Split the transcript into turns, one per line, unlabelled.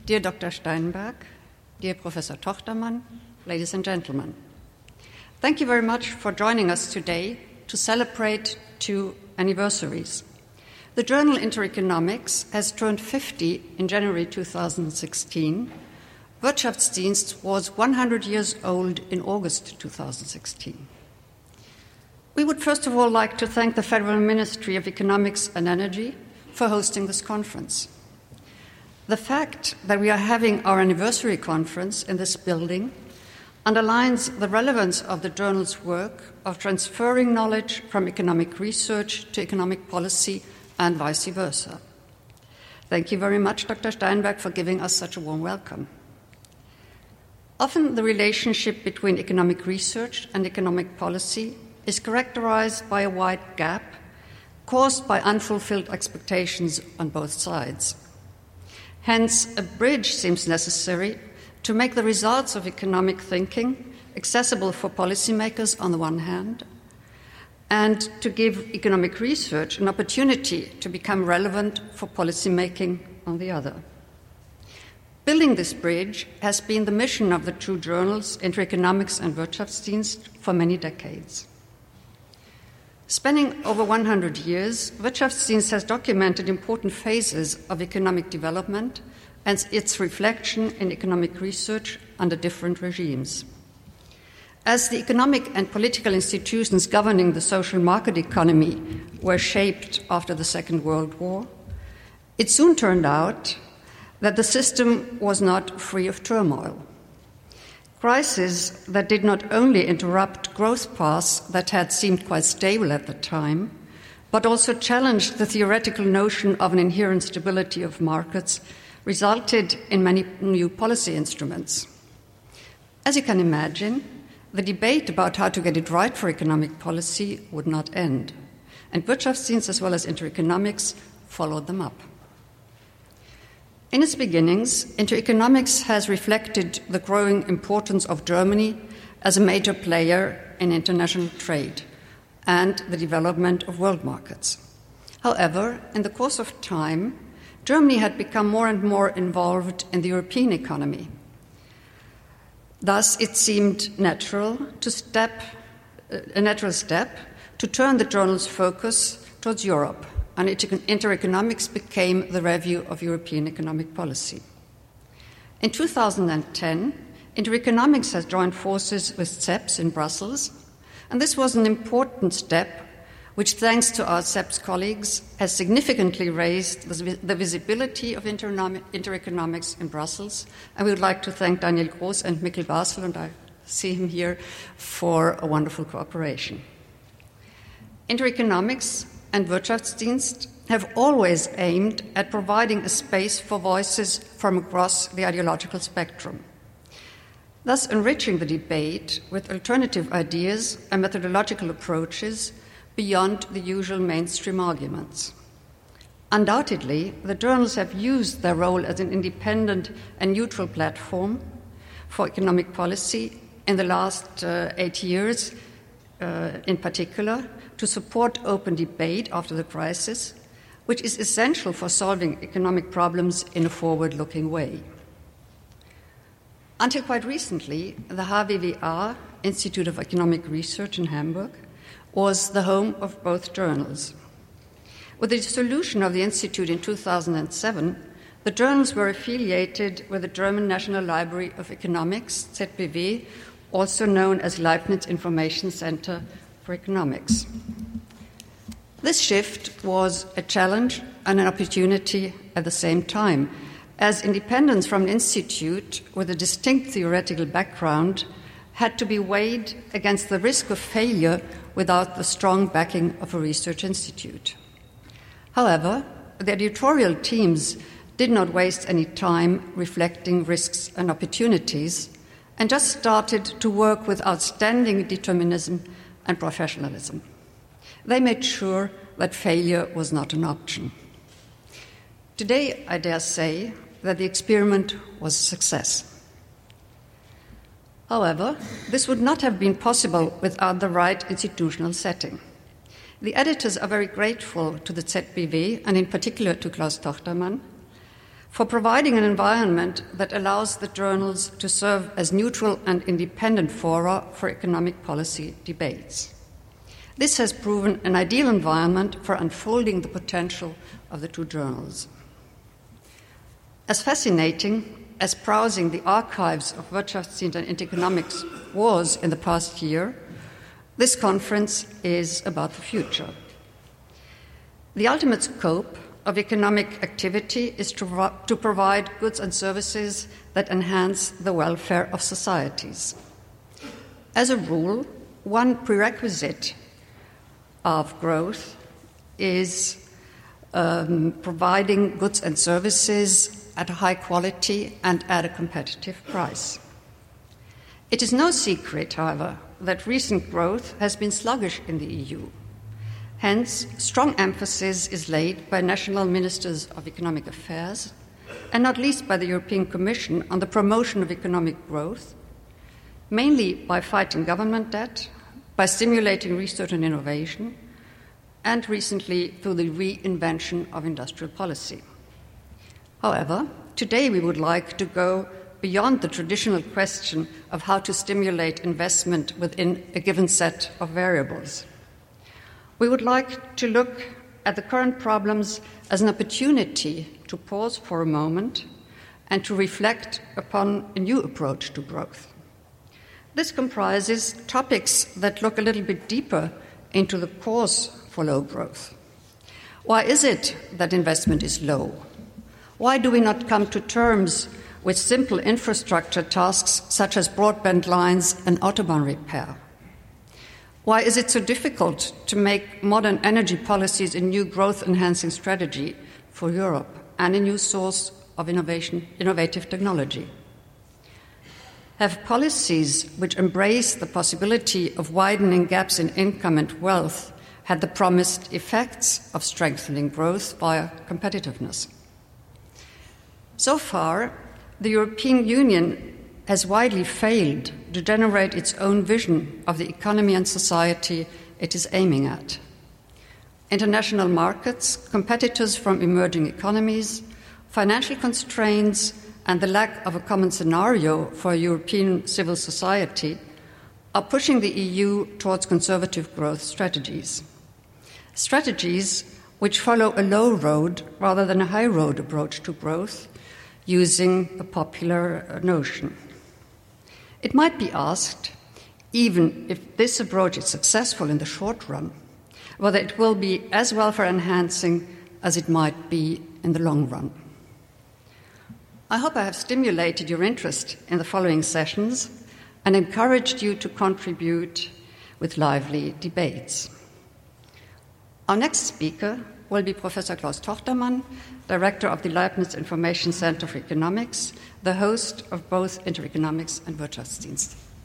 Dear Dr. Steinberg, dear Professor Tochtermann, ladies and gentlemen, thank you very much for joining us today to celebrate 2 anniversaries. The journal Intereconomics has turned 50 in January 2016. Wirtschaftsdienst was 100 years old in August 2016. We would first of all like to thank the Federal Ministry of Economics and Energy for hosting this conference. The fact that we are having our anniversary conference in this building underlines the relevance of the journal's work of transferring knowledge from economic research to economic policy and vice versa. Thank you very much, Dr. Steinberg, for giving us such a warm welcome. Often the relationship between economic research and economic policy is characterized by a wide gap caused by unfulfilled expectations on both sides. Hence, a bridge seems necessary to make the results of economic thinking accessible for policymakers on the one hand, and to give economic research an opportunity to become relevant for policymaking on the other. Building this bridge has been the mission of the 2 journals, Intereconomics and Wirtschaftsdienst, for many decades. Spanning over 100 years, Wirtschaftsdienst has documented important phases of economic development and its reflection in economic research under different regimes. As the economic and political institutions governing the social market economy were shaped after the Second World War, it soon turned out that the system was not free of turmoil. Crises that did not only interrupt growth paths that had seemed quite stable at the time, but also challenged the theoretical notion of an inherent stability of markets, resulted in many new policy instruments. As you can imagine, the debate about how to get it right for economic policy would not end, and Wirtschaftsdienst as well as Intereconomics followed them up. In its beginnings, Intereconomics has reflected the growing importance of Germany as a major player in international trade and the development of world markets. However, in the course of time, Germany had become more and more involved in the European economy. Thus, it seemed a natural step to turn the journal's focus towards Europe, and Intereconomics became the review of European economic policy. In 2010, Intereconomics has joined forces with CEPS in Brussels, and this was an important step which, thanks to our CEPS colleagues, has significantly raised the visibility of Intereconomics in Brussels. And we would like to thank Daniel Groß and Mikkel Basel, and I see him here, for a wonderful cooperation. Intereconomics and Wirtschaftsdienst have always aimed at providing a space for voices from across the ideological spectrum, thus enriching the debate with alternative ideas and methodological approaches beyond the usual mainstream arguments. Undoubtedly, the journals have used their role as an independent and neutral platform for economic policy in the last 8 years, in particular, to support open debate after the crisis, which is essential for solving economic problems in a forward-looking way. Until quite recently, the HWWA, Institute of Economic Research in Hamburg, was the home of both journals. With the dissolution of the institute in 2007, the journals were affiliated with the German National Library of Economics, ZBW, also known as Leibniz Information Center for Economics. This shift was a challenge and an opportunity at the same time, as independence from an institute with a distinct theoretical background had to be weighed against the risk of failure without the strong backing of a research institute. However, the editorial teams did not waste any time reflecting risks and opportunities, and just started to work with outstanding determinism and professionalism. They made sure that failure was not an option. Today, I dare say that the experiment was a success. However, this would not have been possible without the right institutional setting. The editors are very grateful to the ZBW, and in particular to Klaus Tochtermann, for providing an environment that allows the journals to serve as neutral and independent fora for economic policy debates. This has proven an ideal environment for unfolding the potential of the two journals. As fascinating as browsing the archives of Wirtschaftsdienst and Intereconomics was in the past year, this conference is about the future. The ultimate scope of economic activity is to provide goods and services that enhance the welfare of societies. As a rule, one prerequisite of growth is providing goods and services at a high quality and at a competitive price. It is no secret, however, that recent growth has been sluggish in the EU. Hence, strong emphasis is laid by national ministers of economic affairs, and not least by the European Commission, on the promotion of economic growth, mainly by fighting government debt, by stimulating research and innovation, and recently through the reinvention of industrial policy. However, today we would like to go beyond the traditional question of how to stimulate investment within a given set of variables. We would like to look at the current problems as an opportunity to pause for a moment and to reflect upon a new approach to growth. This comprises topics that look a little bit deeper into the cause for low growth. Why is it that investment is low? Why do we not come to terms with simple infrastructure tasks such as broadband lines and autobahn repair? Why is it so difficult to make modern energy policies a new growth-enhancing strategy for Europe and a new source of innovative technology? Have policies which embrace the possibility of widening gaps in income and wealth had the promised effects of strengthening growth via competitiveness? So far, the European Union has widely failed to generate its own vision of the economy and society it is aiming at. International markets, competitors from emerging economies, financial constraints, and the lack of a common scenario for European civil society are pushing the EU towards conservative growth strategies. Strategies which follow a low road rather than a high road approach to growth, using a popular notion. It might be asked, even if this approach is successful in the short run, whether it will be as welfare enhancing as it might be in the long run. I hope I have stimulated your interest in the following sessions and encouraged you to contribute with lively debates. Our next speaker will be Professor Klaus Tochtermann, Director of the Leibniz Information Center for Economics, the host of both Intereconomics and Wirtschaftsdienst.